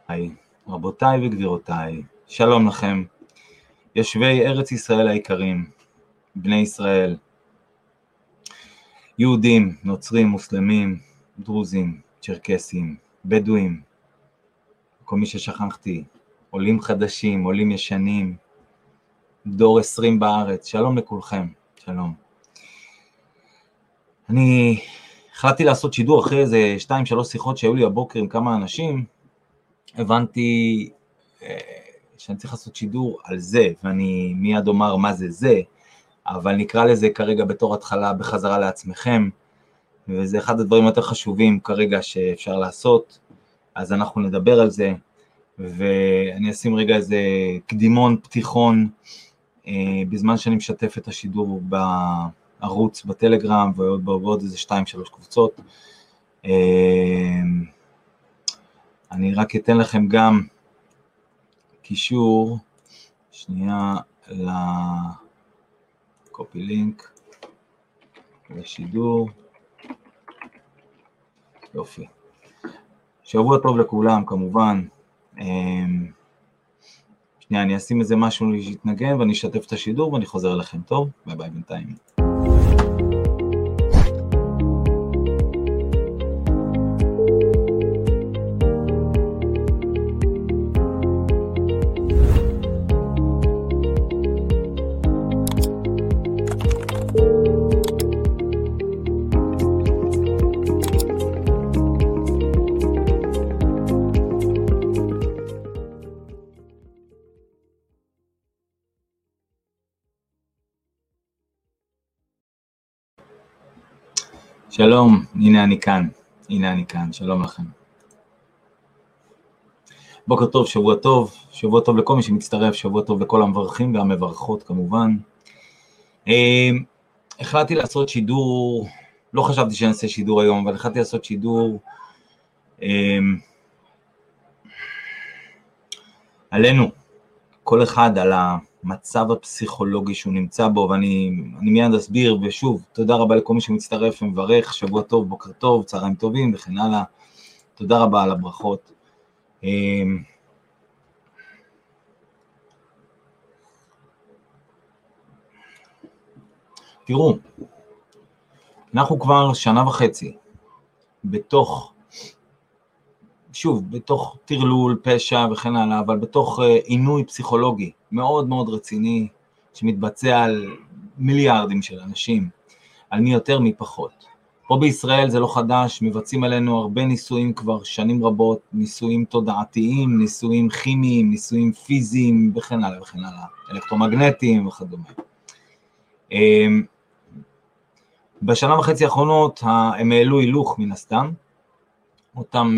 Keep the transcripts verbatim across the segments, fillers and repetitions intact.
היי, רבותיי וגבירותיי, שלום לכם, יושבי ארץ ישראל היקרים, בני ישראל, יהודים, נוצרים, מוסלמים, דרוזים, צ'רקסים, בדואים, כל מי ששכחתי, עולים חדשים, עולים ישנים, דור עשרים בארץ, שלום לכולכם, שלום. אני החלטתי לעשות שידור אחרי איזה שתיים שלוש שיחות שהיו לי הבוקר עם כמה אנשים, הבנתי שאני צריך לעשות שידור על זה, ואני מיד אומר מה זה זה, אבל נקרא לזה כרגע בתור התחלה בחזרה לעצמכם, וזה אחד הדברים יותר חשובים כרגע שאפשר לעשות, אז אנחנו נדבר על זה, ואני אשים רגע איזה קדימון, פתיחון, בזמן שאני משתף את השידור בערוץ, בטלגרם, ועוד בעוד איזה שתיים שלוש קבוצות. אני רק אתן לכם גם קישור, שנייה, לקופי לינק, לשידור, יופי. שבוע טוב לכולם, כמובן. שנייה, אני אשים איזה משהו להתנגן, ואני אשתף את השידור, ואני חוזר אליכם, טוב? ביי ביי בינתיים. שלום, הנה אני כאן, הנה אני כאן, שלום לכם. בוקר טוב, שבוע טוב, שבוע טוב לכל מי שמצטרף, שבוע טוב לכל המברכים והמברכות כמובן. החלטתי לעשות שידור, לא חשבתי שאני אעשה שידור היום, אבל החלטתי לעשות שידור עלינו, כל אחד על המצב הפסיכולוגי שהוא נמצא בו, ואני אני מיד אסביר, ושוב, תודה רבה לכל מי שמצטרף ומברך, שבוע טוב, בוקר טוב, צהריים טובים וכן הלאה, תודה רבה על הברכות. תראו, אנחנו כבר שנה וחצי, בתוך, שוב, בתוך תרלול, פשע וכן הלאה, אבל בתוך עינוי פסיכולוגי מאוד מאוד רציני, שמתבצע על מיליארדים של אנשים, על מי יותר מי פחות. פה בישראל זה לא חדש, מבצעים עלינו הרבה ניסויים כבר שנים רבות, ניסויים תודעתיים, ניסויים כימיים, ניסויים פיזיים וכן הלאה וכן הלאה, אלקטרומגנטיים וכדומה. בשנה וחצי האחרונות הם העלו הילוך מן הסתם, אותם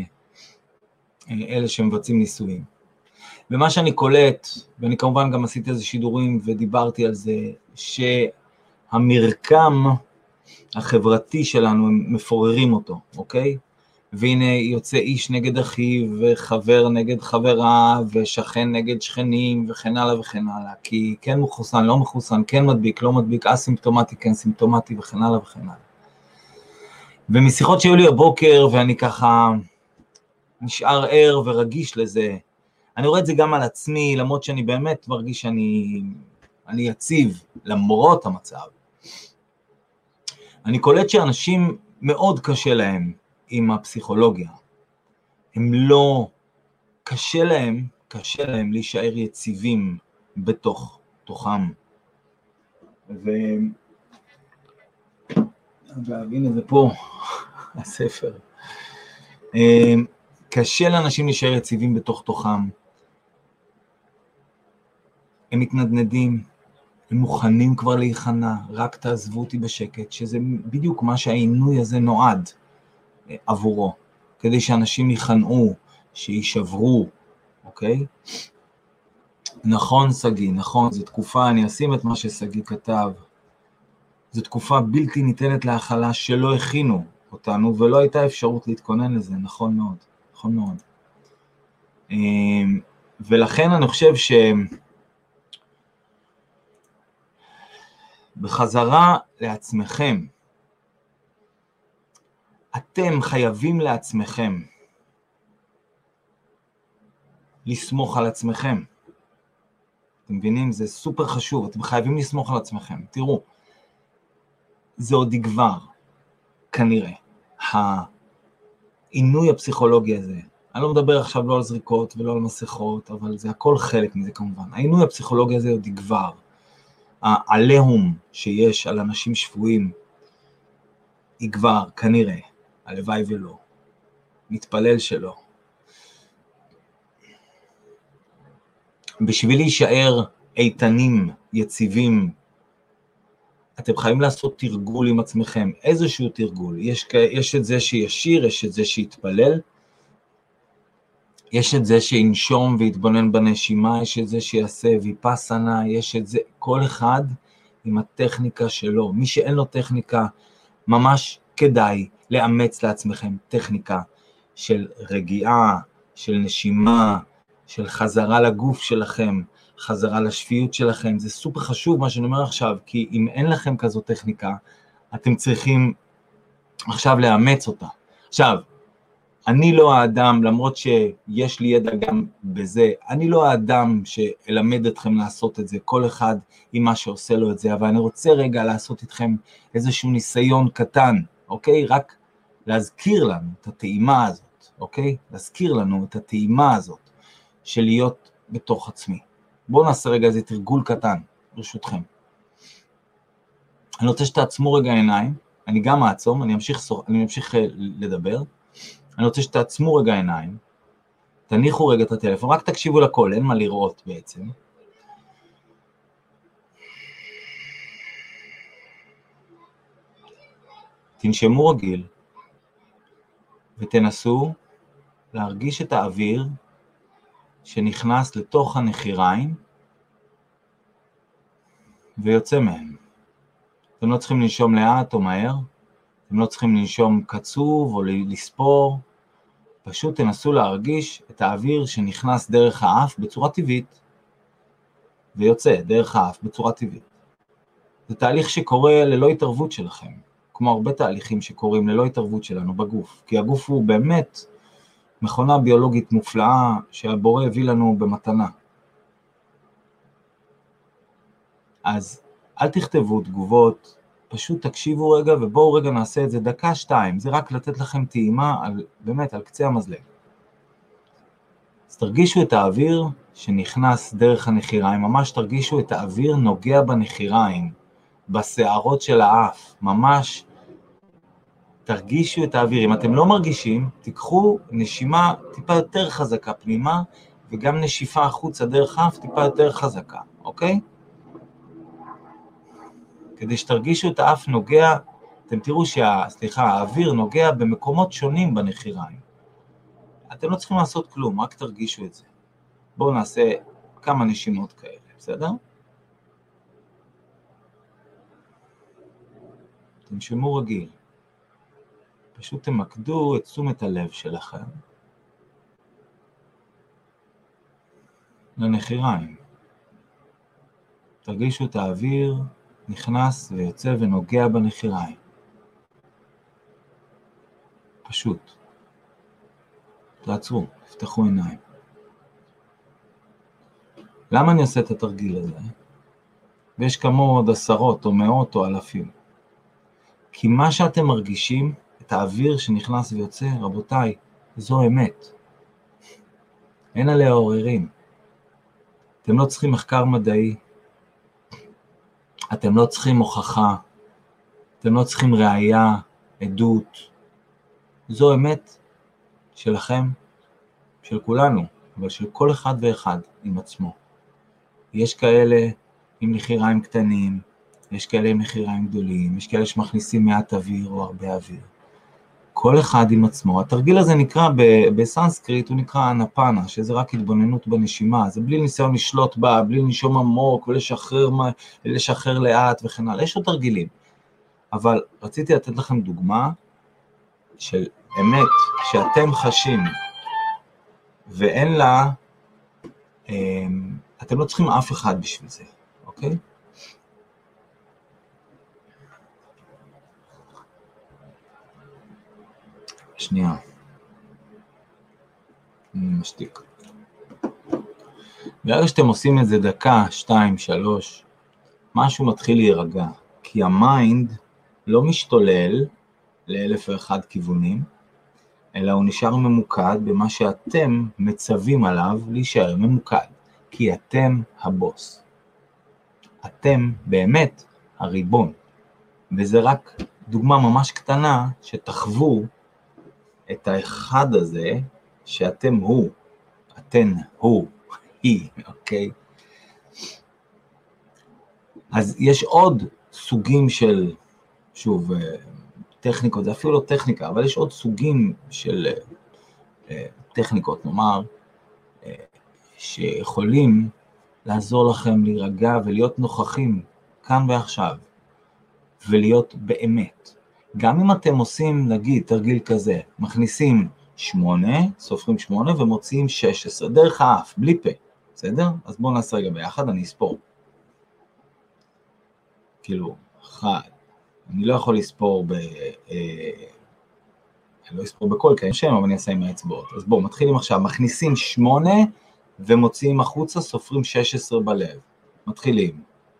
אלה שמבצעים ניסויים. ומה שאני קולט, ואני כמובן גם עשיתי איזה שידורים ודיברתי על זה, שהמרקם החברתי שלנו, הם מפוררים אותו, אוקיי? והנה יוצא איש נגד אחיו, וחבר נגד חברה, ושכן נגד שכנים, וכן הלאה וכן הלאה, כי כן מחוסן, לא מחוסן, כן מדביק, לא מדביק, אסימפטומטי, כן סימפטומטי, וכן הלאה וכן הלאה. ומשיחות שהיו לי הבוקר, ואני ככה נשאר ער ורגיש לזה, אני רואה את זה גם על עצמי, למרות שאני באמת מרגיש שאני אני יציב, למרות המצב. אני קולט שאנשים מאוד קשה להם עם הפסיכולוגיה. הם לא, קשה להם, קשה להם להישאר יציבים בתוך, תוכם. ו... והנה זה פה, הספר. קשה לאנשים להישאר יציבים בתוך תוכם. הם מתנדנדים, הם מוכנים כבר להיכנע, רק תעזבו אותי בשקט, שזה בדיוק מה שהעינוי הזה נועד עבורו, כדי שאנשים ייכנעו, שישברו, אוקיי? נכון סגי, נכון, זו תקופה, אני אשים את מה שסגי כתב, זו תקופה בלתי ניתנת להכלה שלא הכינו אותנו, ולא הייתה אפשרות להתכונן לזה, נכון מאוד, נכון מאוד. ולכן אני חושב ש... בחזרה לעצמכם, אתם חייבים לעצמכם לסמוך על עצמכם. אתם מבינים? זה סופר חשוב, אתם חייבים לסמוך על עצמכם. תראו, זה עוד יגבר, כנראה. העינוי הפסיכולוגי הזה, אני לא מדבר עכשיו לא על זריקות ולא על מסכות, אבל זה הכל חלק מזה כמובן. העינוי הפסיכולוגי הזה עוד יגבר. העליהום שיש על אנשים שבויים יגבר, כנראה. הלוואי ולא. מתפלל שלא. בשביל להישאר איתנים, יציבים, אתם חייבים לעשות תרגול עם עצמכם, איזשהו תרגול. יש, יש את זה שישיר, יש את זה שיתפלל, יש את זה שינשום ויתבונן בנשימה, יש את זה שיעשה ויפסנה, יש את זה, כל אחד עם הטכניקה שלו. מי שאין לו טכניקה, ממש כדאי לאמץ לעצמכם טכניקה של רגיעה, של נשימה, של חזרה לגוף שלכם, חזרה לשפיות שלכם. זה סופר חשוב מה שאני אומר עכשיו, כי אם אין לכם כזו טכניקה, אתם צריכים עכשיו לאמץ אותה. עכשיו, אני לא האדם, למרות שיש לי ידע גם בזה, אני לא האדם שאלמד אתכם לעשות את זה, כל אחד עם מה שעושה לו את זה, אבל אני רוצה רגע לעשות איתכם איזשהו ניסיון קטן, אוקיי? רק להזכיר לנו את הטעימה הזאת, אוקיי? להזכיר לנו את הטעימה הזאת של להיות בתוך עצמי. בואו נעשה רגע איזה תרגול קטן, ברשותכם. אני רוצה שתעצמו רגע עיניים, אני גם אעצום, אני אמשיך, אני אמשיך לדבר, אני רוצה שתעצמו רגע עיניים, תניחו רגע את הטלפון, רק תקשיבו לכל, אין מה לראות בעצם. תנשמו רגיל, ותנסו להרגיש את האוויר שנכנס לתוך הנחיריים, ויוצא מהם. אתם לא צריכים לנשום לאט או מהר, אתם לא צריכים לנשום קצוב או לספור, פשוט תנסו להרגיש את האוויר שנכנס דרך האף בצורה טבעית, ויוצא דרך האף בצורה טבעית. זה תהליך שקורה ללא התערבות שלכם, כמו הרבה תהליכים שקורים ללא התערבות שלנו בגוף, כי הגוף הוא באמת מכונה ביולוגית מופלאה שהבורא הביא לנו במתנה. אז אל תכתבו תגובות, פשוט תקשיבו רגע, ובואו רגע נעשה את זה דקה שתיים, זה רק לתת לכם טעימה על, באמת על קצה המזלג. אז תרגישו את האוויר שנכנס דרך הנחיריים, ממש תרגישו את האוויר נוגע בנחיריים, בשערות של האף, ממש תרגישו את האוויר. אם אתם לא מרגישים, תיקחו נשימה טיפה יותר חזקה פנימה, וגם נשיפה החוצה דרך האף טיפה יותר חזקה, אוקיי? כדי שתרגישו את האף נוגע, אתם תראו שה, סליחה, האוויר נוגע במקומות שונים בנחיריים. אתם לא צריכים לעשות כלום, רק תרגישו את זה. בואו נעשה כמה נשימות כאלה, בסדר? תנשמו רגיל. פשוט תמקדו את תשומת הלב שלכם לנחיריים. תרגישו את האוויר נכנס ויוצא ונוגע בנחיריים. פשוט. תעצרו, תפתחו עיניים. למה אני עושה את התרגיל הזה? ויש כמה עוד עשרות או מאות או אלפים. כי מה שאתם מרגישים, את האוויר שנכנס ויוצא, רבותיי, זו אמת. אין עליה עוררין. אתם לא צריכים מחקר מדעי, אתם לא צריכים הוכחה, אתם לא צריכים ראייה, עדות. זו אמת שלכם, של כולנו, אבל של כל אחד ואחד עם עצמו. יש כאלה עם נחיריים קטנים, יש כאלה עם נחיריים גדולים, יש כאלה שמכניסים מעט אוויר או הרבה אוויר. כל אחד עם עצמו. התרגיל הזה נקרא, בסנסקריט הוא נקרא אנפנה, שזה רק התבוננות בנשימה, זה בלי ניסיון לשלוט בה, בלי לנשום עמוק ולשחרר, לשחרר לאט וכן הלאה. יש עוד תרגילים, אבל רציתי לתת לכם דוגמה של אמת שאתם חשים, ואין לה, אתם לא צריכים אף אחד בשביל זה, אוקיי? שנייה. אני משתיק. ברגע שאתם עושים את זה דקה, שתיים, שלוש, משהו מתחיל להירגע, כי המיינד לא משתולל לאלף ואחד כיוונים, אלא הוא נשאר ממוקד במה שאתם מצווים עליו להישאר ממוקד, כי אתם הבוס. אתם באמת הריבון, וזה רק דוגמה ממש קטנה שתחוו את האחד הזה שאתם הוא, אתן הוא, היא, אוקיי? אז יש עוד סוגים של, שוב, טכניקות, זה אפילו לא טכניקה, אבל יש עוד סוגים של טכניקות, נאמר, שיכולים לעזור לכם להירגע ולהיות נוכחים כאן ועכשיו, ולהיות באמת. גם אם אתם עושים, נגיד, תרגיל כזה, מכניסים שמונה, סופרים שמונה ומוציאים שש עשרה, דרך האף, בלי פה, בסדר? אז בואו נעשה רגע ביחד, אני אספור. כאילו, אחד, אני לא יכול לספור ב... אה, אני לא אספור בכל, כי אין שם, אבל אני אעשה עם האצבעות. אז בואו, מתחילים עכשיו, מכניסים שמונה ומוציאים החוצה, סופרים שש עשרה בלב. מתחילים.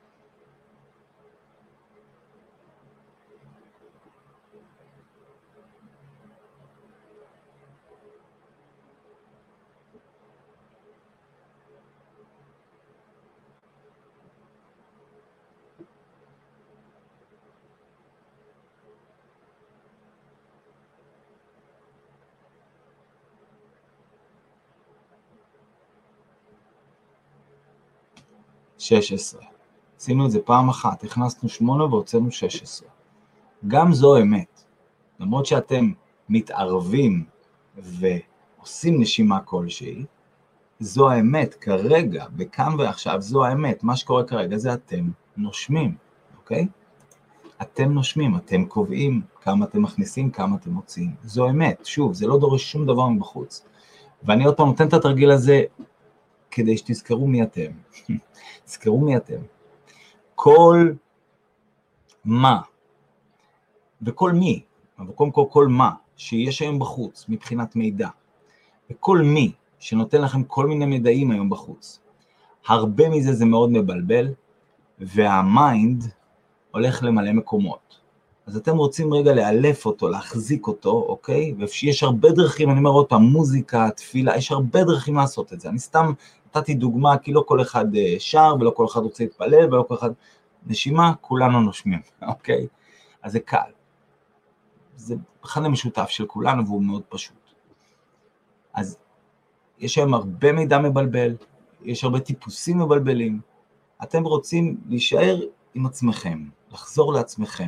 שש עשרה. עשינו את זה פעם אחת, הכנסנו שמונה והוצאנו שש עשרה. גם זו אמת. למרות שאתם מתערבים ועושים נשימה כלשהי, זו האמת כרגע, בכאן ועכשיו, זו האמת. מה שקורה כרגע זה אתם נושמים, אוקיי? אתם נושמים, אתם קובעים כמה אתם מכניסים, כמה אתם מוציאים. זו אמת, שוב, זה לא דורש שום דבר מבחוץ. ואני עוד פעם נותן את התרגיל הזה כדי שתזכרו מי אתם. תזכרו מי אתם. כל מה, וכל מי, אבל קודם כל כל מה, שיש היום בחוץ מבחינת מידע, וכל מי שנותן לכם כל מיני מידעים היום בחוץ, הרבה מזה זה מאוד מבלבל, והמיינד הולך למלא מקומות. אז אתם רוצים רגע לאלף אותו, להחזיק אותו, אוקיי? ויש הרבה דרכים, אני אומר עוד פעם, מוזיקה, תפילה, יש הרבה דרכים לעשות את זה. אני סתם נתתי דוגמה, כי לא כל אחד שר, ולא כל אחד רוצה להתפלל, ולא כל אחד נשימה, כולנו נושמים, אוקיי? אז זה קל. זה אחד המשותף של כולנו, והוא מאוד פשוט. אז יש היום הרבה מידע מבלבל, יש הרבה טיפוסים מבלבלים. אתם רוצים להישאר עם עצמכם, לחזור לעצמכם.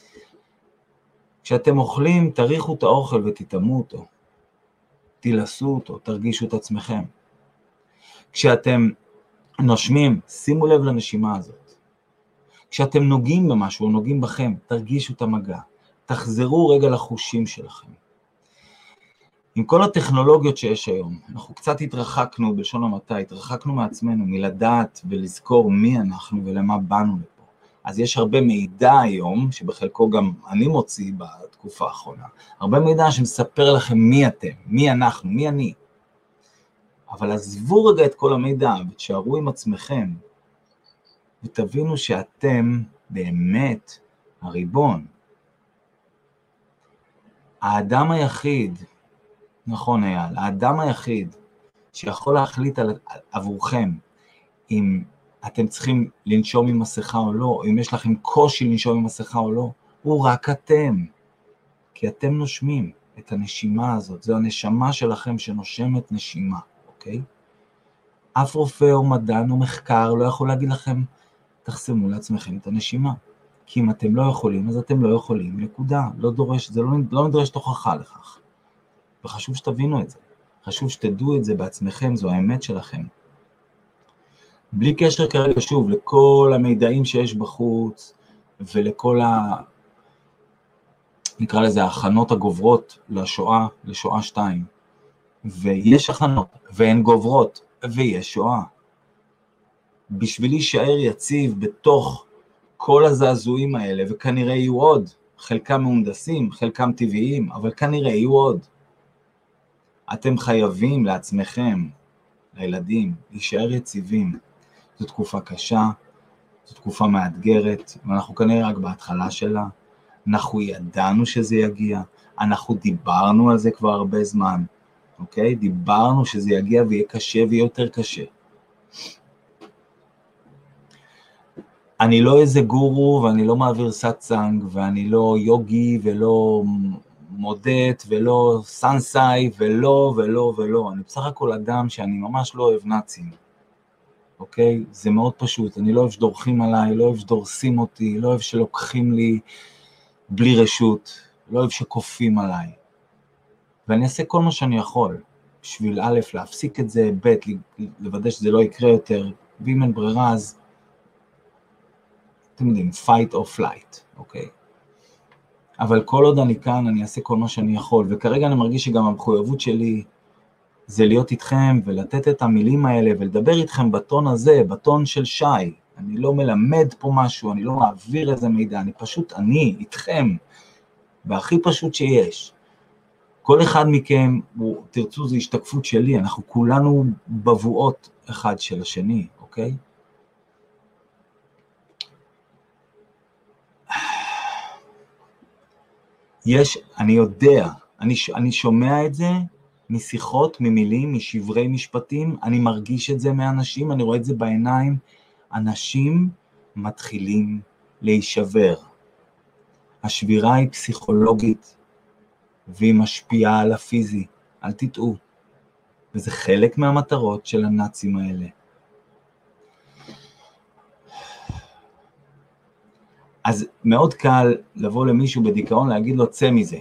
כשאתם אוכלים, תריחו את האוכל ותתאמו אותו. תילסו אותו, תרגישו את עצמכם. כשאתם נושמים, שימו לב לנשימה הזאת. כשאתם נוגעים במשהו, או נוגעים בכם, תרגישו את המגע. תחזרו רגע לחושים שלכם. עם כל הטכנולוגיות שיש היום, אנחנו קצת התרחקנו בלשון המעטה, התרחקנו מעצמנו, מלדעת ולזכור מי אנחנו ולמה באנו לפה. אז יש הרבה מידע היום, שבחלקו גם אני מוציא בתקופה האחרונה, הרבה מידע שמספר לכם מי אתם, מי אנחנו, מי אני. אבל עזבו רגע את כל המידע ותשארו עם עצמכם, ותבינו שאתם באמת הריבון. האדם היחיד, נכון אייל, האדם היחיד שיכול להחליט על, עבורכם אם אתם צריכים לנשום עם מסכה או לא, או אם יש לכם קושי לנשום עם מסכה או לא, הוא רק אתם. כי אתם נושמים את הנשימה הזאת, זו הנשמה שלכם שנושמת נשימה, אוקיי? אף רופא או מדען או מחקר לא יכול להגיד לכם, תחסמו לעצמכם את הנשימה. כי אם אתם לא יכולים, אז אתם לא יכולים, נקודה. לא דורש, זה לא, לא נדרש תוכחה לכך. וחשוב שתבינו את זה. חשוב שתדעו את זה בעצמכם, זו האמת שלכם. בלי קשר כרגע, שוב, לכל המידעים שיש בחוץ, ולכל ה... נקרא לזה, ההכנות הגוברות לשואה, לשואה שתיים. ויש הכנות, והן גוברות, ויש שואה. בשביל להישאר יציב בתוך כל הזעזועים האלה, וכנראה יהיו עוד, חלקם מהונדסים, חלקם טבעיים, אבל כנראה יהיו עוד. אתם חייבים לעצמכם לילדים, להישאר יציבים. זו תקופה קשה, זו תקופה מאתגרת, ואנחנו כנראה רק בהתחלה שלה. אנחנו ידענו שזה יגיע, אנחנו דיברנו על זה כבר הרבה זמן, אוקיי? דיברנו שזה יגיע ויהיה קשה ויהיה יותר קשה. אני לא איזה גורו ואני לא מעביר סאצ'אנג ואני לא יוגי ולא מודט ולא סנסאי ולא ולא ולא. אני בסך הכל אדם שאני ממש לא אוהב נאצים, אוקיי? זה מאוד פשוט, אני לא אוהב שדורכים עליי, לא אוהב שדורסים אותי, לא אוהב שלוקחים לי בלי רשות, לא אוהב שקופים עליי. ואני אעשה כל מה שאני יכול, בשביל א', להפסיק את זה, ב', לוודא שזה לא יקרה יותר, ואם אין ברירה אז, אתם יודעים, fight or flight, אוקיי? אבל כל עוד אני כאן, אני אעשה כל מה שאני יכול, וכרגע אני מרגיש שגם המחויבות שלי, זה להיות איתכם ולתת את המילים האלה, ולדבר איתכם בטון הזה, בטון של שי. אני לא מלמד פה משהו, אני לא מעביר איזה מידע, אני פשוט, אני, איתכם, והכי פשוט שיש. כל אחד מכם, הוא, תרצו, זו השתקפות שלי, אנחנו כולנו בבואות אחד של השני, אוקיי? יש, אני יודע, אני, אני שומע את זה משיחות, ממילים, משברי משפטים, אני מרגיש את זה מאנשים, אני רואה את זה בעיניים, אנשים מתחילים להישבר. השבירה היא פסיכולוגית, והיא משפיעה על הפיזי, אל תטעו. וזה חלק מהמטרות של הנאצים האלה. אז מאוד קל לבוא למישהו בדיכאון, להגיד לו, צא מזה.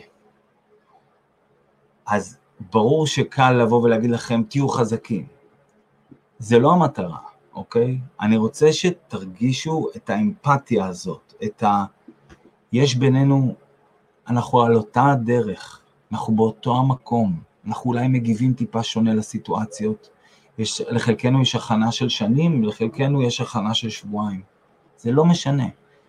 אז ברור שקל לבוא ולהגיד לכם, תהיו חזקים. זה לא המטרה, אוקיי? אני רוצה שתרגישו את האמפתיה הזאת, את ה... יש בינינו, אנחנו על אותה הדרך, אנחנו באותו המקום, אנחנו אולי מגיבים טיפה שונה לסיטואציות, יש, לחלקנו יש הכנה של שנים, לחלקנו יש הכנה של שבועיים. זה לא משנה.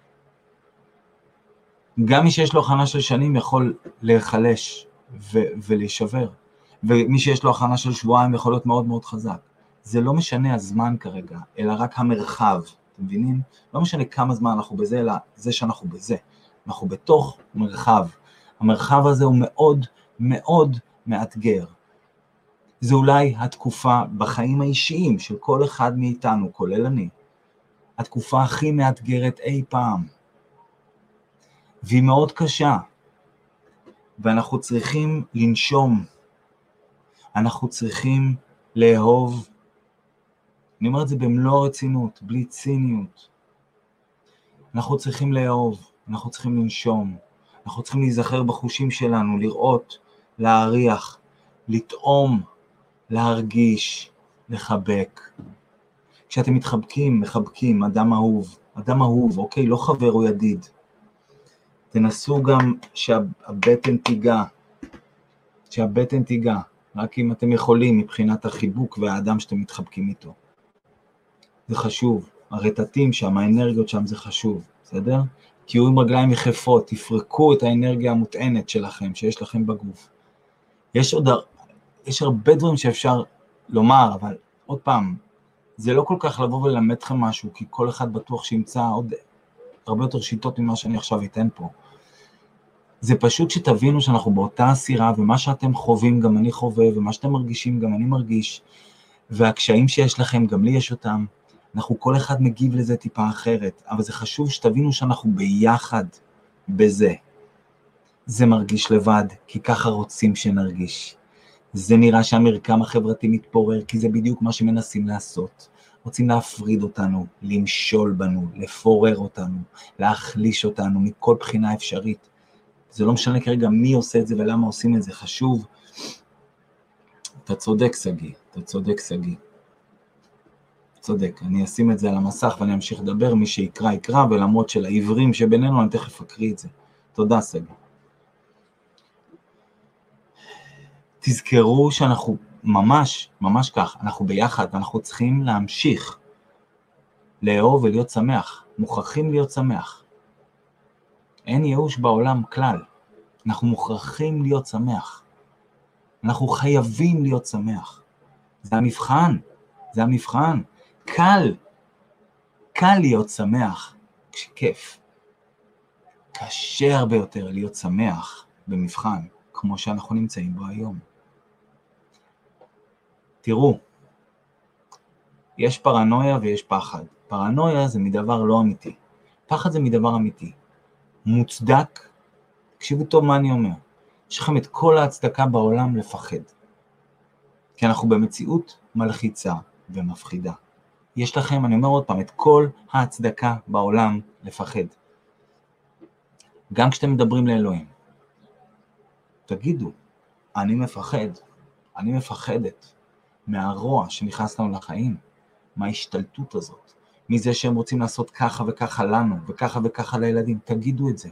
גם מי שיש לו הכנה של שנים יכול להיחלש ו- ולהישבר, ומי שיש לו הכנה של שבועיים יכול להיות מאוד מאוד חזק. זה לא משנה הזמן כרגע, אלא רק המרחב, אתם מבינים? לא משנה כמה זמן אנחנו בזה, אלא זה שאנחנו בזה. אנחנו בתוך מרחב. המרחב הזה הוא מאוד מאוד מאתגר. זה אולי התקופה בחיים האישיים של כל אחד מאיתנו, כולל אני, התקופה הכי מאתגרת אי פעם. והיא מאוד קשה, ואנחנו צריכים לנשום, אנחנו צריכים לאהוב, אני אומר את זה במלוא הרצינות, בלי ציניות, אנחנו צריכים לאהוב, אנחנו צריכים לנשום, אנחנו צריכים להיזכר בחושים שלנו, לראות, להריח, לטעום, להרגיש, לחבק. כשאתם מתחבקים, מחבקים, אדם אהוב, אדם אהוב, אוקיי, לא חבר או ידיד, תנסו גם שהבטן תיגע, שהבטן תיגע, רק אם אתם יכולים מבחינת החיבוק והאדם שאתם מתחבקים איתו. זה חשוב, הרטטים שם, האנרגיות שם זה חשוב, בסדר? תהיו עם רגליים יחפות, תפרקו את האנרגיה המוטענת שלכם, שיש לכם בגוף. יש עוד, יש הרבה דברים שאפשר לומר, אבל עוד פעם, זה לא כל כך לבוא וללמד אתכם משהו, כי כל אחד בטוח שימצא עוד הרבה יותר שיטות ממה שאני עכשיו אתן פה. זה פשוט שתבינו שאנחנו באותה הסירה, ומה שאתם חווים גם אני חווה, ומה שאתם מרגישים גם אני מרגיש, והקשיים שיש לכם גם לי יש אותם, אנחנו כל אחד מגיב לזה טיפה אחרת, אבל זה חשוב שתבינו שאנחנו ביחד בזה. זה מרגיש לבד, כי ככה רוצים שנרגיש. זה נראה שהמרקם החברתי מתפורר, כי זה בדיוק מה שמנסים לעשות. רוצים להפריד אותנו, למשול בנו, לפורר אותנו, להחליש אותנו מכל בחינה אפשרית. זה לא משנה כרגע מי עושה את זה ולמה עושים את זה, חשוב. אתה צודק סגי, אתה צודק סגי. צודק, אני אשים את זה על המסך ואני אמשיך לדבר, מי שיקרא יקרא, ולמרות של העברים שבינינו אני תכף אקריא את זה. תודה סגי. תזכרו שאנחנו ממש, ממש כך, אנחנו ביחד, ואנחנו צריכים להמשיך לאהוב ולהיות שמח, מוכרחים להיות שמח. אין ייאוש בעולם כלל, אנחנו מוכרחים להיות שמח, אנחנו חייבים להיות שמח, זה המבחן, זה המבחן. קל, קל להיות שמח כשכיף. קשה הרבה יותר להיות שמח במבחן, כמו שאנחנו נמצאים בו היום. תראו, יש פרנויה ויש פחד. פרנויה זה מדבר לא אמיתי. פחד זה מדבר אמיתי. מוצדק, תקשיבו טוב מה אני אומר. יש לכם את כל ההצדקה בעולם לפחד. כי אנחנו במציאות מלחיצה ומפחידה. יש לכם, אני אומר עוד פעם, את כל ההצדקה בעולם לפחד. גם כשאתם מדברים לאלוהים. תגידו, אני מפחד, אני מפחדת מהרוע שנכנס לנו לחיים, מההשתלטות הזאת, מזה שהם רוצים לעשות ככה וככה לנו, וככה וככה לילדים. תגידו את זה.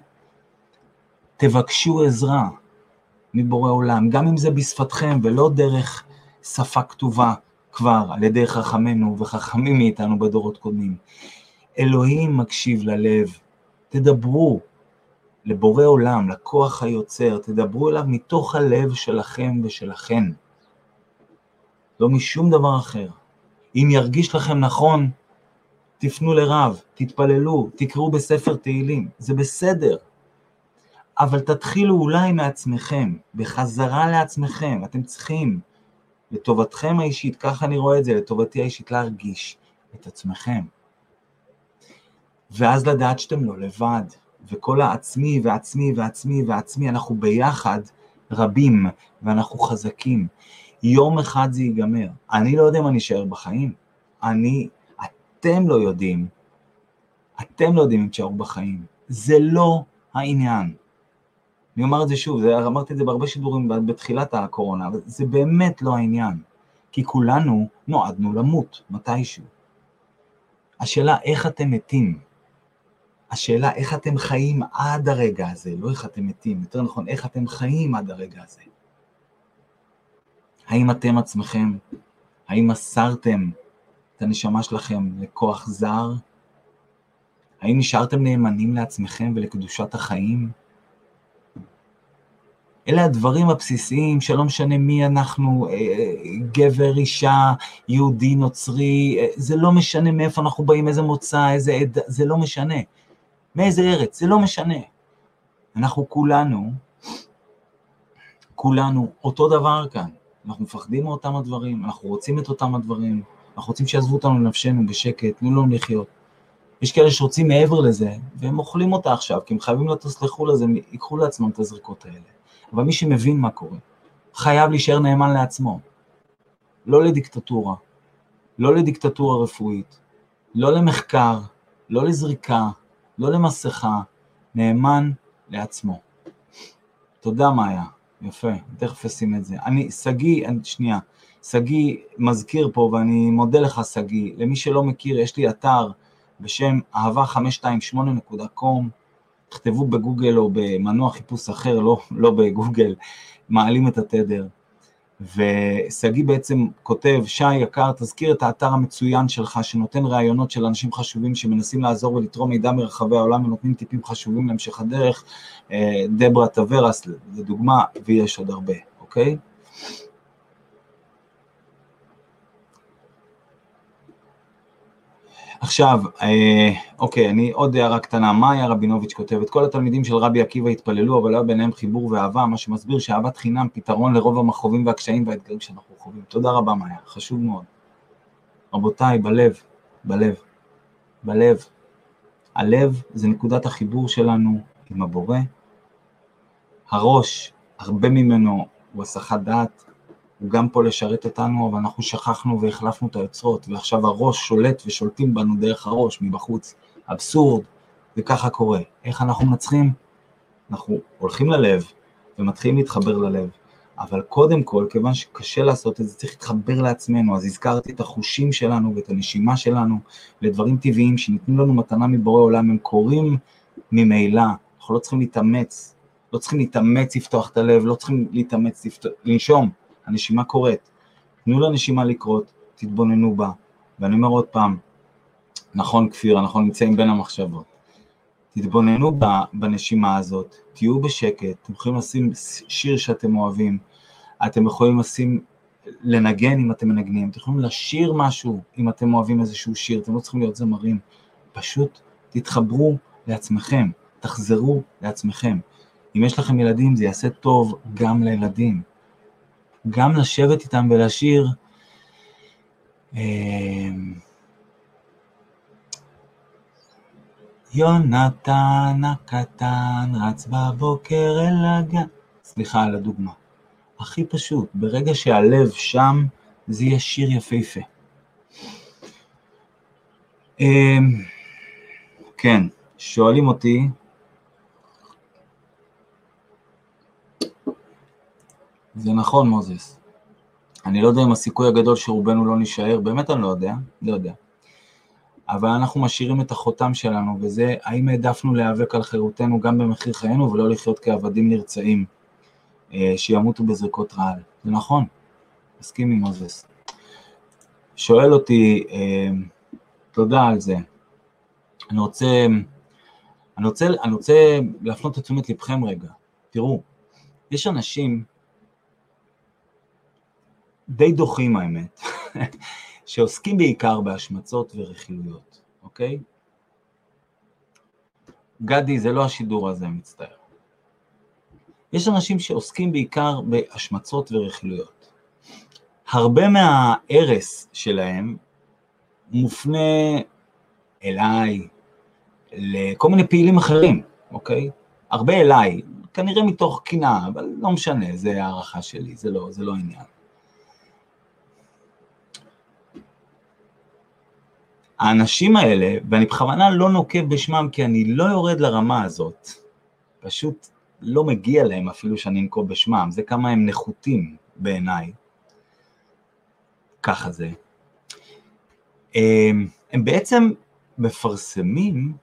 תבקשו עזרה מבורא עולם, גם אם זה בשפתכם ולא דרך שפה כתובה כבר על ידי חכמינו וחכמים מאיתנו בדורות קודמים. אלוהים מקשיב ללב. תדברו לבורא עולם, לכוח היוצר, תדברו אליו מתוך הלב שלכם ושלכן. לא משום דבר אחר. אם ירגיש לכם נכון, תפנו לרב, תתפללו, תקראו בספר תהילים, זה בסדר. אבל תתחילו אולי מעצמכם, בחזרה לעצמכם, אתם צריכים, לטובתכם האישית, ככה אני רואה את זה, לטובתי האישית להרגיש את עצמכם. ואז לדעת שאתם לא לבד, וכל העצמי ועצמי ועצמי ועצמי, אנחנו ביחד רבים, ואנחנו חזקים. יום אחד זה ייגמר. אני לא יודע מה נשאר בחיים. אני, אתם לא יודעים, אתם לא יודעים אם תשארו בחיים. זה לא העניין. אני אומר את זה שוב, זה, אמרתי את זה בהרבה שידורים בתחילת הקורונה, אבל זה באמת לא העניין. כי כולנו נועדנו למות מתישהו. השאלה איך אתם מתים. השאלה איך אתם חיים עד הרגע הזה, לא איך אתם מתים, יותר נכון, איך אתם חיים עד הרגע הזה. האם אתם עצמכם, האם מסרתם את הנשמה שלכם לכוח זר? האם נשארתם נאמנים לעצמכם ולקדושת החיים? אלה הדברים הבסיסיים שלא משנה מי אנחנו, גבר, אישה, יהודי, נוצרי, זה לא משנה מאיפה אנחנו באים, איזה מוצא, איזה עד, זה לא משנה. מאיזה ארץ, זה לא משנה. אנחנו כולנו, כולנו אותו דבר כאן. אנחנו מפחדים מאותם הדברים, אנחנו רוצים את אותם הדברים, אנחנו רוצים שיעזבו אותנו לנפשנו בשקט, תנו לנו לחיות. יש כאלה שרוצים מעבר לזה, והם אוכלים אותה עכשיו, כי הם חייבים לטוס לחו"ל, אז הם ייקחו לעצמם את הזריקות האלה. אבל מי שמבין מה קורה, חייב להישאר נאמן לעצמו. לא לדיקטטורה, לא לדיקטטורה רפואית, לא למחקר, לא לזריקה, לא למסכה, נאמן לעצמו. תודה מאיה, יפה, תכף עושים את זה. אני, סגי, שנייה, סגי מזכיר פה, ואני מודה לך סגי, למי שלא מכיר, יש לי אתר בשם אהבה חמש שתיים שמונה נקודה קום, תכתבו בגוגל או במנוע חיפוש אחר, לא, לא בגוגל, מעלים את התדר. וסגי בעצם כותב, שי יקר, תזכיר את האתר המצוין שלך, שנותן רעיונות של אנשים חשובים, שמנסים לעזור ולתרום מידע מרחבי העולם, ונותנים טיפים חשובים להמשך הדרך, דברה טברס, לדוגמה, ויש עוד הרבה, אוקיי? עכשיו, אוקיי, אני עוד הערה קטנה, מאיה רבינוביץ' כותבת, כל התלמידים של רבי עקיבא התפללו, אבל היה ביניהם חיבור ואהבה, מה שמסביר שאהבת חינם פתרון לרוב המכאובים והקשיים והאתגרים שאנחנו חווים. תודה רבה מאיה, חשוב מאוד. רבותיי, בלב, בלב, בלב. הלב זה נקודת החיבור שלנו עם הבורא. הראש, הרבה ממנו הוא הסחת דעת, הוא גם פה לשרת אותנו, אבל אנחנו שכחנו והחלפנו את היוצרות, ועכשיו הראש שולט ושולטים בנו דרך הראש מבחוץ. אבסורד, וככה קורה. איך אנחנו מנצחים? אנחנו הולכים ללב ומתחילים להתחבר ללב, אבל קודם כל, כיוון שקשה לעשות את זה, צריך להתחבר לעצמנו. אז הזכרתי את החושים שלנו ואת הנשימה שלנו לדברים טבעיים שניתנו לנו מתנה מבורא עולם, הם קורים ממילא. אנחנו לא צריכים להתאמץ, לא צריכים להתאמץ לפתוח את הלב, לא צריכים להתאמץ לפתוח, לנשום. הנשימה קורית, תנו לנשימה לקרות, תתבוננו בה, ואני אומר עוד פעם, נכון כפיר, אנחנו נמצאים בין המחשבות, תתבוננו בנשימה הזאת, תהיו בשקט, אתם יכולים לשים שיר שאתם אוהבים, אתם יכולים לשים לנגן אם אתם מנגנים, אתם יכולים לשיר משהו אם אתם אוהבים איזשהו שיר, אתם לא צריכים להיות זמרים, פשוט תתחברו לעצמכם, תחזרו לעצמכם. אם יש לכם ילדים זה יעשה טוב גם לילדים, גם לשבת איתם ולשיר, יונתן הקטן רץ בבוקר אל הגן, סליחה על הדוגמה, הכי פשוט, ברגע שהלב שם זה יהיה שיר יפהפה. כן, שואלים אותי, זה נכון מוזס, אני לא יודע אם הסיכוי הגדול שרובנו לא נשאר, באמת אני לא יודע, לא יודע. אבל אנחנו משאירים את החותם שלנו, וזה האם העדפנו להיאבק על חירותנו גם במחיר חיינו, ולא לחיות כעבדים נרצעים, שימותו בזריקות רעל. זה נכון, מסכים עם מוזס. שואל אותי, תודה על זה. אני רוצה, אני רוצה, אני רוצה להפנות את תשומת לבכם רגע. תראו, יש אנשים די דוחים האמת, שעוסקים בעיקר בהשמצות ורכילויות, אוקיי? גדי, זה לא השידור הזה, מצטער. יש אנשים שעוסקים בעיקר בהשמצות ורכילויות. הרבה מהערס שלהם מופנה אליי, לכל מיני פעילים אחרים, אוקיי? הרבה אליי, כנראה מתוך קנאה, אבל לא משנה, זה הערכה שלי, זה לא, זה לא עניין. האנשים האלה, ואני בכוונה לא נוקב בשמם, כי אני לא יורד לרמה הזאת, פשוט לא מגיע להם אפילו שאני נקוב בשמם, זה כמה הם נחותים בעיניי, ככה זה. הם בעצם מפרסמים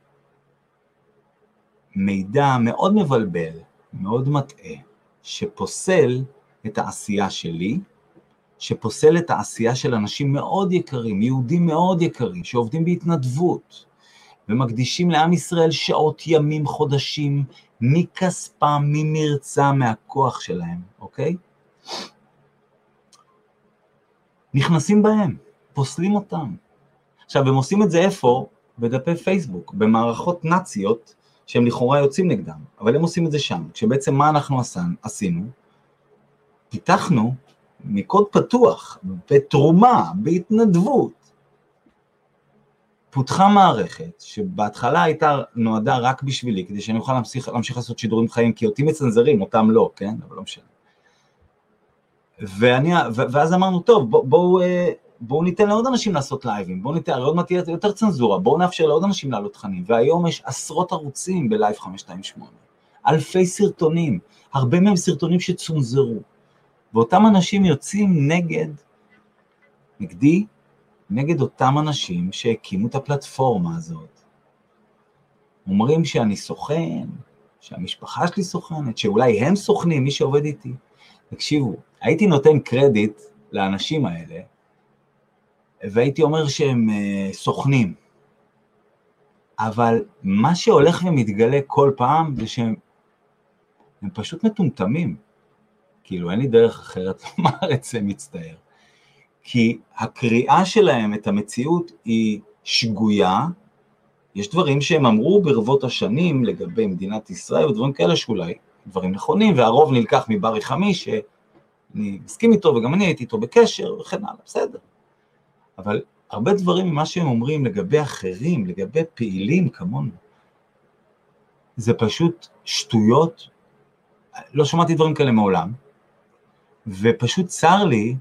מידע מאוד מבלבל, מאוד מטעה, שפוסל את העשייה שלי, שפוסל את העשייה של אנשים מאוד יקרים, יהודים מאוד יקרים, שעובדים בהתנדבות, ומקדישים לעם ישראל שעות, ימים, חודשים, מכספם, ממרצה, מהכוח שלהם, אוקיי? נכנסים בהם, פוסלים אותם. עכשיו, הם עושים את זה איפה? בדפי פייסבוק, במערכות נאציות, שהם לכאורה יוצאים נגדם, אבל הם עושים את זה שם, כשבעצם מה אנחנו עשינו? פיתחנו מקוד פתוח, בתרומה, בהתנדבות, פותחה מערכת, שבהתחלה הייתה נועדה רק בשבילי, כדי שאני אוכל להמשיך, להמשיך לעשות שידורים חיים, כי אותי מצנזרים, אותם לא, כן? אבל לא משנה. ואני, ואז אמרנו, טוב, בואו, בוא, בוא ניתן לעוד אנשים לעשות לייבים, בואו ניתן, עוד מעט תהיה יותר צנזורה, בואו נאפשר לעוד אנשים לעלות תכנים, והיום יש עשרות ערוצים בלייב חמש שתיים שמונה, אלפי סרטונים, הרבה מהם סרטונים שצונזרו, ואותם אנשים יוצאים נגד, נגדי, נגד אותם אנשים שהקימו את הפלטפורמה הזאת. אומרים שאני סוכן, שהמשפחה שלי סוכנת, שאולי הם סוכנים, מי שעובד איתי. תקשיבו, הייתי נותן קרדיט לאנשים האלה, והייתי אומר שהם uh, סוכנים. אבל מה שהולך ומתגלה כל פעם, זה שהם הם פשוט מטומטמים. כאילו, אין לי דרך אחרת לומר את זה, מצטער. כי הקריאה שלהם את המציאות היא שגויה, יש דברים שהם אמרו ברבות השנים לגבי מדינת ישראל, ודברים כאלה שאולי דברים נכונים, והרוב נלקח מברי חמי, שאני מסכים איתו, וגם אני הייתי איתו בקשר, וכן הלאה, בסדר. אבל הרבה דברים ממה שהם אומרים לגבי אחרים, לגבי פעילים כמונו, זה פשוט שטויות, לא שמעתי דברים כאלה מעולם, ופשוט צר לי,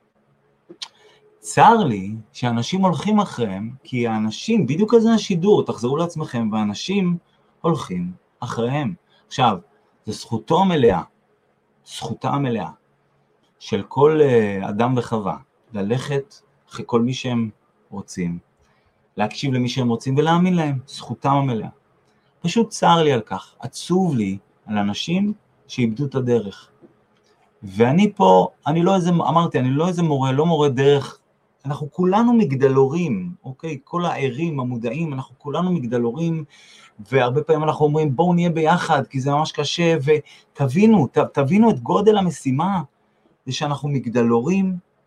צר לי שאנשים הולכים אחריהם, כי האנשים, בדיוק כזה השידור, תחזרו לעצמכם, ואנשים הולכים אחריהם. עכשיו, זה זכותו המלאה, זכותה המלאה, של כל אדם וחווה, ללכת אחרי כל מי שהם רוצים, להקשיב למי שהם רוצים ולהאמין להם, זכותם המלאה. פשוט צר לי על כך, עצוב לי על אנשים שאיבדו את הדרך. ואני פה, אני לא איזה, אמרתי, אני לא איזה מורה, לא מורה דרך, אנחנו כולנו מגדלורים, אוקיי? כל הערים, המודעים, אנחנו כולנו מגדלורים, והרבה פעמים אנחנו אומרים, בואו נהיה ביחד, כי זה ממש קשה, ותבינו, ת, תבינו את גודל המשימה, זה שאנחנו מגדלורים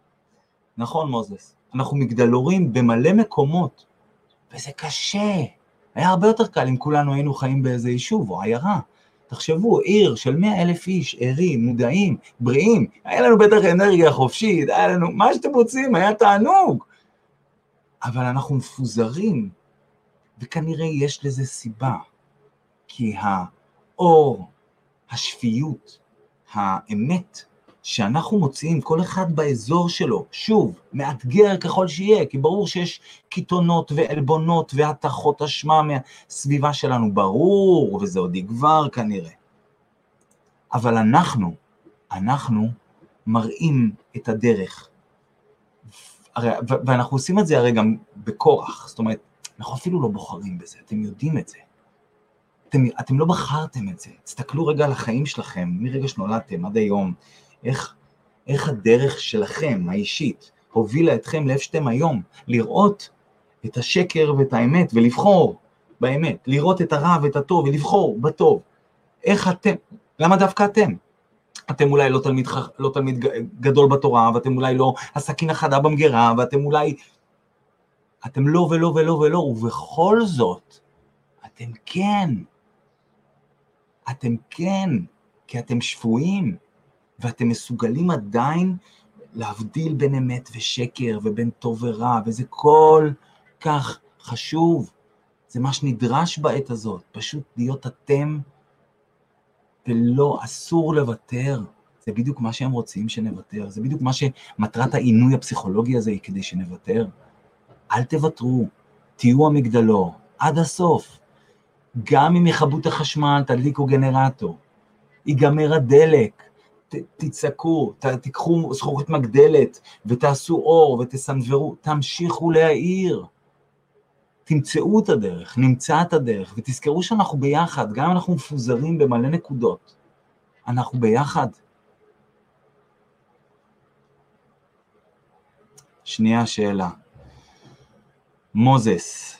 נכון מוזס, אנחנו מגדלורים במלא מקומות, וזה קשה. היה הרבה יותר קל אם כולנו היינו חיים באיזה יישוב או עיירה. תחשבו, עיר של מאה אלף איש, ערים, מודעים, בריאים, היה לנו בטח אנרגיה חופשית, היה לנו מה שאתם רוצים, היה תענוג. אבל אנחנו מפוזרים, וכנראה יש לזה סיבה, כי האור, השפיות, האמת, שאנחנו מוצאים כל אחד באזור שלו, שוב, מאתגר ככל שיהיה, כי ברור שיש קיתונות ואלבונות והתחות אשמה מהסביבה שלנו, ברור, וזה עוד יגבר כנראה. אבל אנחנו, אנחנו מראים את הדרך. ואנחנו עושים את זה הרי גם בכורח, זאת אומרת, אנחנו אפילו לא בוחרים בזה, אתם יודעים את זה. אתם, אתם לא בחרתם את זה, תסתכלו רגע על החיים שלכם, מרגע שנולדתם עד היום, איך, איך הדרך שלכם, האישית, הובילה אתכם לאיפה שאתם היום, לראות את השקר ואת האמת, ולבחור באמת, לראות את הרע ואת הטוב, ולבחור בטוב. איך אתם, למה דווקא אתם? אתם אולי לא תלמיד, לא תלמיד גדול בתורה, ואתם אולי לא הסכין החדה במגירה, ואתם אולי, אתם לא ולא ולא ולא, ובכל זאת, אתם כן, אתם כן, כי אתם שפויים, ואתם מסוגלים עדיין להבדיל בין אמת ושקר, ובין טוב ורע, וזה כל כך חשוב, זה מה שנדרש בעת הזאת, פשוט להיות אתם, ולא, אסור לוותר, זה בדיוק מה שהם רוצים שנוותר, זה בדיוק מה שמטרת העינוי הפסיכולוגי הזה היא כדי שנוותר, אל תוותרו, תהיו המגדלור, עד הסוף, גם אם יכבו את החשמל, תדליקו גנרטור, ייגמר הדלק, ת, תצעקו, ת, תיקחו זכוכית מגדלת, ותעשו אור, ותסנברו, תמשיכו להעיר, תמצאו את הדרך, נמצא את הדרך, ותזכרו שאנחנו ביחד, גם אם אנחנו מפוזרים במלא נקודות, אנחנו ביחד. שנייה שאלה. מוזס,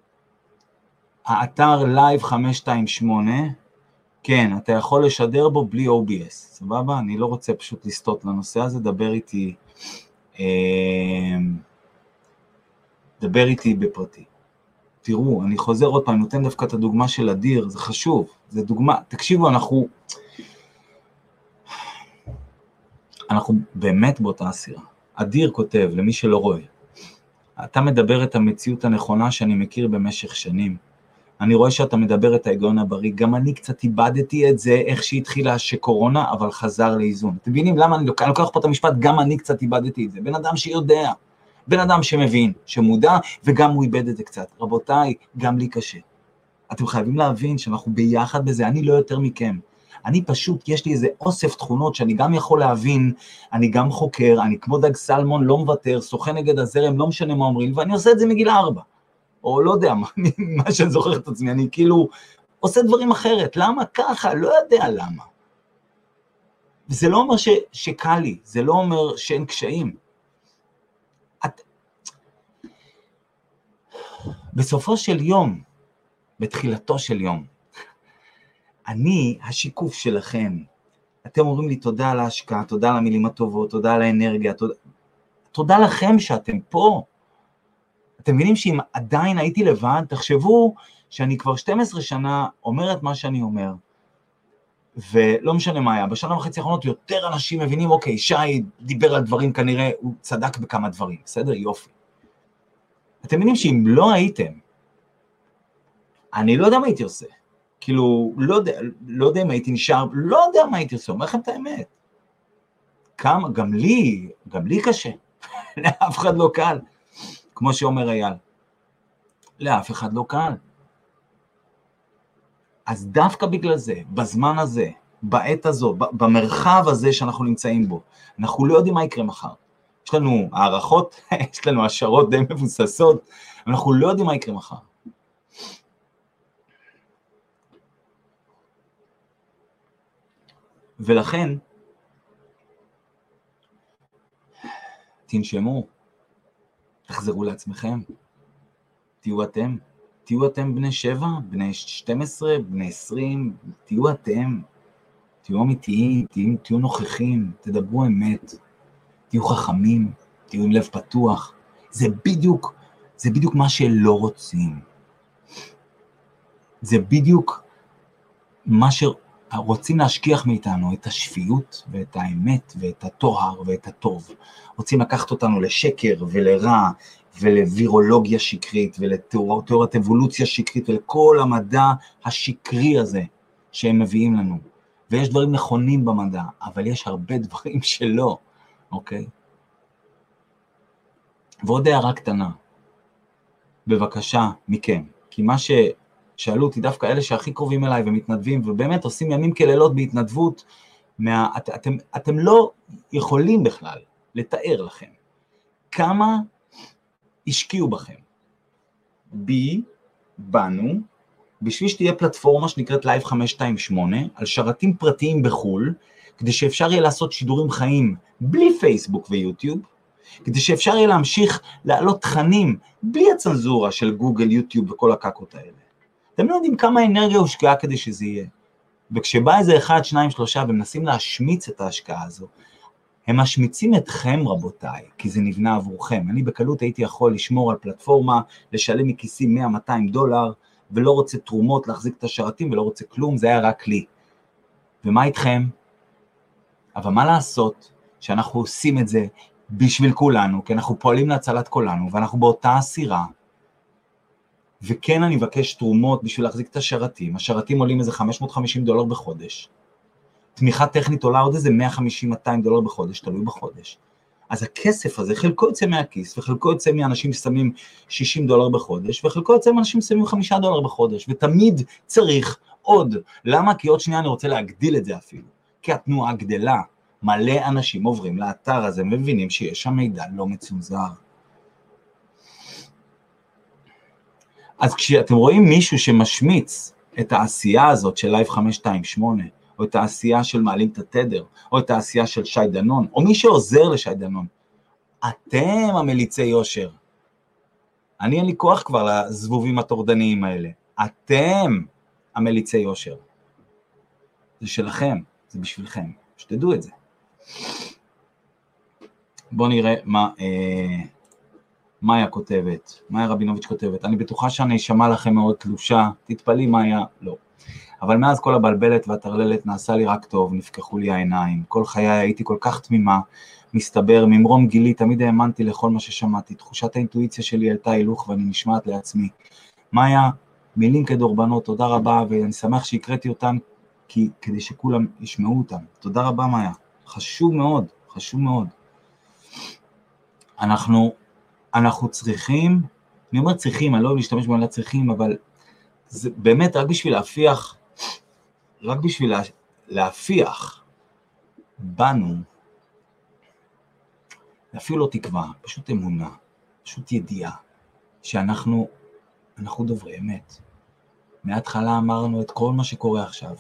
האתר לייב חמש שתיים שמונה, כן, אתה יכול לשדר בו בלי או בי אס, סבבה? אני לא רוצה פשוט לסטות לנושא הזה, דבר איתי, אה, דבר איתי בפרטי. תראו, אני חוזר עוד פעם, נותן דווקא את הדוגמה של אדיר, זה חשוב, זה דוגמה, תקשיבו, אנחנו, אנחנו באמת באותה הסירה. אדיר כותב, למי שלא רואה, אתה מדבר את המציאות הנכונה שאני מכיר במשך שנים, אני רואה שאתה מדבר את ההיגיון הבריא, גם אני קצת איבדתי את זה, איך שהתחילה שקורונה, אבל חזר לאיזון. אתם מבינים למה אני לוקח, אני לוקח פה את המשפט, גם אני קצת איבדתי את זה, בן אדם שיודע, בן אדם שמבין, שמודע, וגם הוא איבד את זה קצת. רבותיי, גם לי קשה. אתם חייבים להבין שאנחנו ביחד בזה, אני לא יותר מכם. אני פשוט, יש לי איזה אוסף תכונות שאני גם יכול להבין, אני גם חוקר, אני כמו דג סלמון, לא מוותר, סוכן נגד הזרם, לא משנה מה אומרים, ואני עושה את זה מגיל ארבע. או לא יודע, מה, מה שאני זוכר את עצמי, אני כאילו עושה דברים אחרת. למה ככה? לא יודע למה. וזה לא אומר ש, שקל לי, זה לא אומר שאין קשיים. את... בסופו של יום, בתחילתו של יום, אני השיקוף שלכם. אתם אומרים לי תודה על ההשקעה, תודה על המילים הטובות, תודה על האנרגיה, תודה, תודה לכם שאתם פה. אתם מבינים שאם עדיין הייתי לבד, תחשבו שאני כבר שתים עשרה שנה אומר את מה שאני אומר, ולא משנה מה היה, בשנה וחצי האחרונות יותר אנשים מבינים, אוקיי, שי דיבר על דברים, כנראה הוא צדק בכמה דברים, בסדר? יופי. אתם מבינים שאם לא הייתם, אני לא יודע מה הייתי עושה, כאילו, לא יודע, לא יודע מה הייתי נשאר, לא יודע מה הייתי עושה, אומר לכם את האמת. כמה, גם לי, גם לי קשה, לאף אחד לא קל. כמו שאומר אייל, לאף אחד לא קל. אז דווקא בגלל זה, בזמן הזה, בעת הזו, במרחב הזה שאנחנו נמצאים בו, אנחנו לא יודעים מה יקרה מחר. יש לנו הערכות, יש לנו השערות די מבוססות, אנחנו לא יודעים מה יקרה מחר. ולכן, תנשמו, תחזרו לעצמכם, תהיו אתם, תהיו אתם בני שבע, בני שתים עשרה, בני עשרים, תהיו אתם, תהיו אמיתיים, תהיו, תהיו נוכחים, תדברו אמת, תהיו חכמים, תהיו עם לב פתוח. זה בדיוק, זה בדיוק מה שלא רוצים. זה בדיוק מה שרוצים להשכיח מאיתנו, את השפיות ואת האמת ואת התואר ואת הטוב. רוצים לקחת אותנו לשקר ולרע ולווירולוגיה שקרית ולתיאוריית אבולוציה שקרית ולכל המדע השקרי הזה שהם מביאים לנו. ויש דברים נכונים במדע, אבל יש הרבה דברים שלא, אוקיי? ועוד הערה קטנה, בבקשה מכם, כי מה ששאלו אותי דווקא אלה שהכי קרובים אליי ומתנדבים, ובאמת עושים ימים כלילות בהתנדבות, מה, את, אתם, אתם לא יכולים בכלל לתאר לכם כמה השקיעו בכם, בי, בנו, בשביל שתהיה פלטפורמה שנקראת לייב חמש שתיים שמונה, על שרתים פרטיים בחול, כדי שאפשר יהיה לעשות שידורים חיים בלי פייסבוק ויוטיוב, כדי שאפשר יהיה להמשיך לעלות תכנים בלי הצנזורה של גוגל, יוטיוב וכל הקקות האלה. אתם לא יודעים כמה אנרגיה הושקעה כדי שזה יהיה. וכשבא איזה אחד, שניים, שלושה, ומנסים להשמיץ את ההשקעה הזו, הם משמיצים אתכם רבותיי, כי זה נבנה עבורכם. אני בקלות הייתי יכול לשמור על פלטפורמה, לשלם מכיסים מאה מאתיים דולר, ולא רוצה תרומות להחזיק את השרתים, ולא רוצה כלום, זה היה רק לי. ומה איתכם? אבל מה לעשות שאנחנו עושים את זה בשביל כולנו, כי אנחנו פועלים להצלת כולנו, ואנחנו באותה הסירה, וכן אני מבקש תרומות בשביל להחזיק את השרתים, השרתים עולים איזה חמש מאות וחמישים דולר בחודש, תמיכה טכנית עולה עוד איזה מאה וחמישים עד מאתיים דולר בחודש, תלוי בחודש. אז הכסף הזה, חלקו יוצא מהכיס, וחלקו יוצא מאנשים ששמים שישים דולר בחודש, וחלקו יוצא מאנשים ששמים חמישה דולר בחודש, ותמיד צריך עוד. למה? כי עוד שנייה אני רוצה להגדיל את זה אפילו. כי התנועה גדלה, מלא אנשים עוברים לאתר הזה, מבינים שיש שם מידע לא מצונזר. אז כשאתם רואים מישהו שמשמיץ את העשייה הזאת של לייב חמש שתיים שמונה, או את העשייה של מעלים את התדר, או את העשייה של שי דנון, או מי שעוזר לשי דנון, אתם המליצי יושר. אני אין לי כוח כבר לזבובים הטורדניים האלה. אתם המליצי יושר. זה שלכם, זה בשבילכם. שתדעו את זה. בואו נראה מה אה, מאיה כותבת. מאיה רבינוביץ' כותבת. אני בטוחה שאני אשמע לכם מאוד תלושה. תתפלי מאיה, לא. אבל מאז כל הבלבלת והטרללת נעשה לי רק טוב, נפקחו לי העיניים. כל חיי הייתי כל כך תמימה, מסתבר, ממרום גילי תמיד האמנתי לכל מה ששמעתי. תחושת האינטואיציה שלי העלתה הילוך ואני נשמעת לעצמי. מאיה, מילים כדורבנות, תודה רבה, ואני שמח שהקראתי אותם, כי, כדי שכולם ישמעו אותם. תודה רבה מאיה, חשוב מאוד, חשוב מאוד. אנחנו, אנחנו צריכים, אני אומר צריכים, אני לא אוהב להשתמש במילה צריכים, אבל זה באמת רק בשביל להפיח, רק בשביל לה, להפיח בנו, אפילו לא תקווה, פשוט אמונה, פשוט ידיעה, שאנחנו, אנחנו דוברי אמת. מההתחלה אמרנו את כל מה שקורה עכשיו.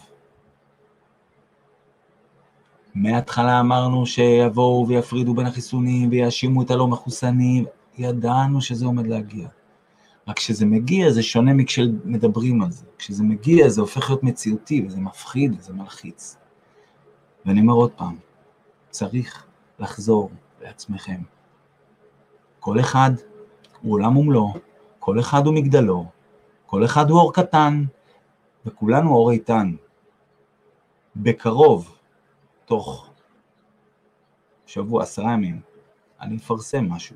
מההתחלה אמרנו שיבואו ויפרידו בין החיסונים ויאשימו את הלא מחוסנים, ידענו שזה עומד להגיע. רק כשזה מגיע זה שונה מכשמדברים על זה. כשזה מגיע זה הופך להיות מציאותי וזה מפחיד וזה מלחיץ. ואני אומר עוד פעם, צריך לחזור לעצמכם. כל אחד הוא עולם ומלואו, כל אחד הוא מגדלו, כל אחד הוא אור קטן, וכולנו אור איתן. בקרוב, תוך שבוע, עשרה ימים, אני אפרסם משהו.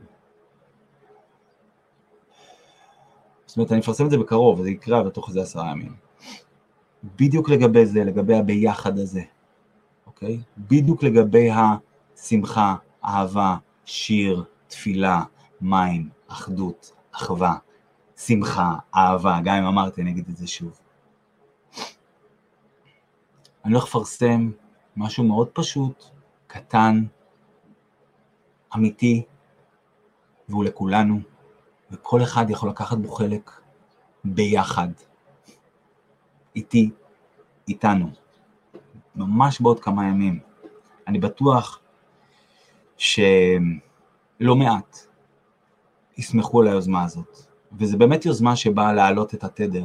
זאת אומרת, אני אפרסם את זה בקרוב, זה יקרה בתוך זה עשרה ימים. בדיוק לגבי זה, לגבי הביחד הזה, אוקיי? בדיוק לגבי השמחה, אהבה, שיר, תפילה, מים, אחדות, אחווה, שמחה, אהבה, גם אם אמרתי, אני אגיד את זה שוב. אני הולך לפרסם משהו מאוד פשוט, קטן, אמיתי, והוא לכולנו, וכל אחד יכול לקחת בו חלק ביחד, איתי, איתנו, ממש בעוד כמה ימים. אני בטוח שלא מעט ישמחו על היוזמה הזאת, וזה באמת יוזמה שבאה להעלות את התדר,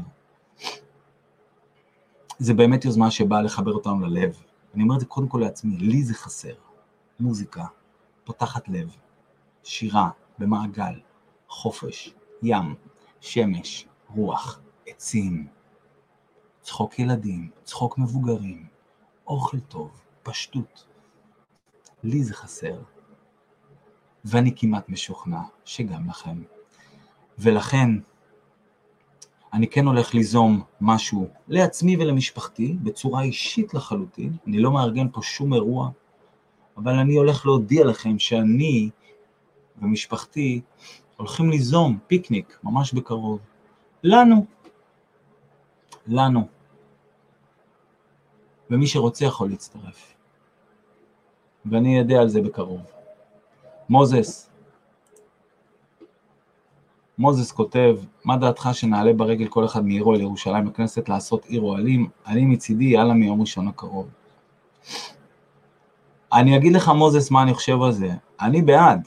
זה באמת יוזמה שבאה לחבר אותנו ללב. אני אומר את זה קודם כל לעצמי, לי זה חסר, מוזיקה, פותחת לב, שירה, במעגל, חופש, ים, שמש, רוח, עצים, צחוק ילדים, צחוק מבוגרים, אוכל טוב, פשטות. לי זה חסר, ואני כמעט משוכנע שגם לכם. ולכן, אני כן הולך ליזום משהו לעצמי ולמשפחתי, בצורה אישית לחלוטין. אני לא מארגן פה שום אירוע, אבל אני הולך להודיע לכם שאני ומשפחתי הולכים ליזום פיקניק ממש בקרוב. לנו. לנו. ומי שרוצה יכול להצטרף. ואני יודע על זה בקרוב. מוזס. מוזס כותב, מה דעתך שנעלה ברגל כל אחד מעירו אל ירושלים בכנסת לעשות עיר אוהלים? אני מצידי יאללה מיום ראשון הקרוב. אני אגיד לך מוזס מה אני חושב על זה. אני בעד.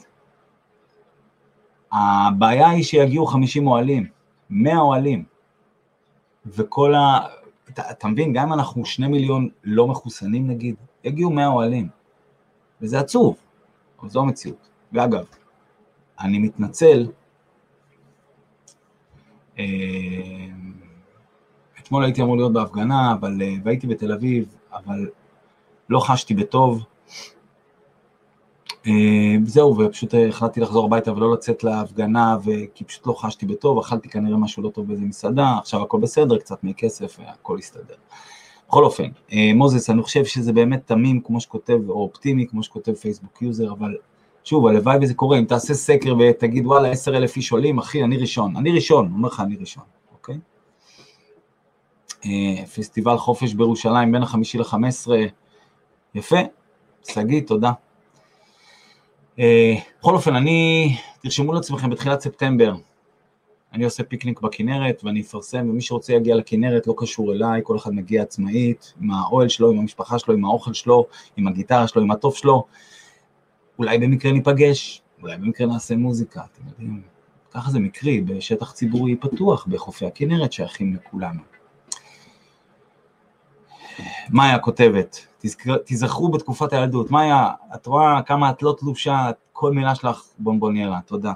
הבעיה היא שיגיעו חמישים אוהלים, מאה אוהלים. וכל ה... אתה, אתה מבין, גם אם אנחנו שני מיליון לא מחוסנים נגיד, יגיעו מאה אוהלים. וזה עצוב, אבל זו המציאות. ואגב, אני מתנצל, אתמול הייתי אמור להיות בהפגנה, אבל, והייתי בתל אביב, אבל לא חשתי בטוב. זהו, ופשוט החלטתי לחזור הביתה ולא לצאת להפגנה, כי פשוט לא חשתי בטוב, אכלתי כנראה משהו לא טוב באיזה מסעדה, עכשיו הכל בסדר, קצת מכסף, הכל יסתדר. בכל אופן, מוזס, אני חושב שזה באמת תמים, כמו שכותב, או אופטימי, כמו שכותב פייסבוק יוזר, אבל שוב, הלוואי וזה קורה, אם תעשה סקר ותגיד, וואלה, עשר אלף איש עולים, אחי, אני ראשון, אני ראשון, אומר לך, אני ראשון, אוקיי? פסטיבל חופש בירושלים, בין החמישי לחמש עשרה, יפה, סגי, תודה. בכל אופן, אני, תרשמו לעצמכם, בתחילת ספטמבר, אני עושה פיקניק בכנרת, ואני אפרסם, ומי שרוצה יגיע לכנרת, לא קשור אליי, כל אחד מגיע עצמאית, עם האוהל שלו, עם המשפחה שלו, עם האוכל שלו, עם הגיטרה שלו, עם הטוב שלו, אולי במקרה ניפגש, אולי במקרה נעשה מוזיקה, אתם יודעים, ככה זה מקרי, בשטח ציבורי פתוח, בחופי הכנרת, שייכים לכולנו. מאיה כותבת, תזכרו בתקופת הילדות, מאיה, את רואה כמה את לא תלושה, כל מילה שלך בומבוניירה, תודה.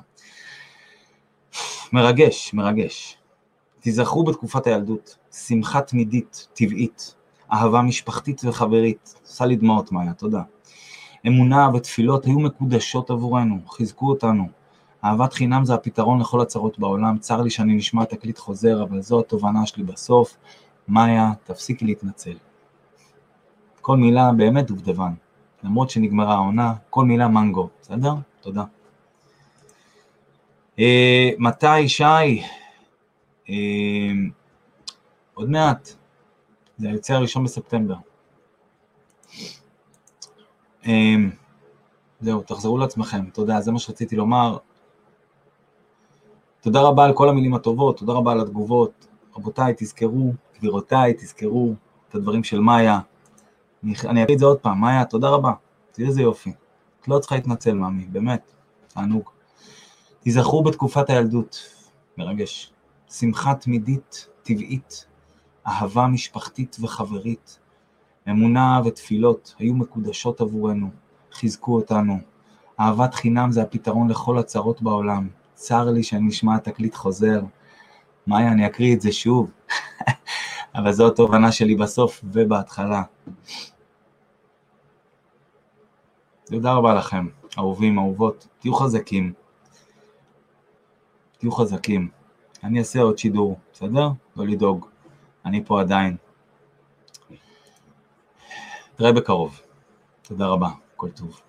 מרגש, מרגש. תזכרו בתקופת הילדות, שמחה תמידית, טבעית, אהבה משפחתית וחברית, עושה לי דמעות מאיה, תודה. אמונה ותפילות היו מקודשות עבורנו, חיזקו אותנו. אהבת חינם זה הפתרון לכל הצרות בעולם, צר לי שאני נשמע תקליט חוזר, אבל זו התובנה שלי בסוף. מאיה, תפסיקי להתנצל. כל מילה באמת דובדבן, למרות שנגמרה העונה, כל מילה מנגו, בסדר? תודה. אה, מתי, שי? אה, עוד מעט, זה היוצא הראשון בספטמבר. אה, זהו, תחזרו לעצמכם, תודה, זה מה שרציתי לומר. תודה רבה על כל המילים הטובות, תודה רבה על התגובות. רבותיי, תזכרו, גבירותיי, תזכרו את הדברים של מאיה. אני, אני אגיד את זה עוד פעם, מאיה, תודה רבה, תראה איזה יופי. את לא צריכה להתנצל, מאמי, באמת, תענוג. תזכרו בתקופת הילדות, מרגש, שמחה תמידית, טבעית, אהבה משפחתית וחברית, אמונה ותפילות היו מקודשות עבורנו, חיזקו אותנו. אהבת חינם זה הפתרון לכל הצרות בעולם. צר לי שאני נשמע תקליט חוזר. מאיה, אני אקריא את זה שוב. אבל זו התובנה שלי בסוף ובהתחלה. תודה רבה לכם, אהובים, אהובות. תהיו חזקים. תהיו חזקים. אני אעשה עוד שידור, בסדר? לא לדאוג. אני פה עדיין. תראה בקרוב. תודה רבה. כל טוב.